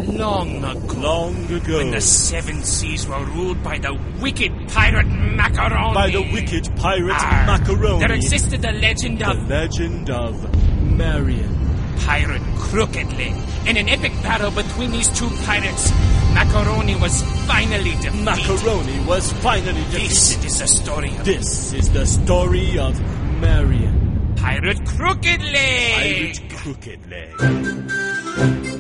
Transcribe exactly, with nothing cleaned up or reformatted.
long ago. Long ago. When the seven seas were ruled by the wicked pirate Macaroni. By the wicked pirate Arr, Macaroni. There existed the legend The of legend of Marion. Pirate Crooked Leg. In an epic battle between these two pirates, Macaroni was finally defeated. Macaroni was finally defeated. This is the story of This is the story of Marion. Pirate Crooked Leg. Pirate Crooked Leg.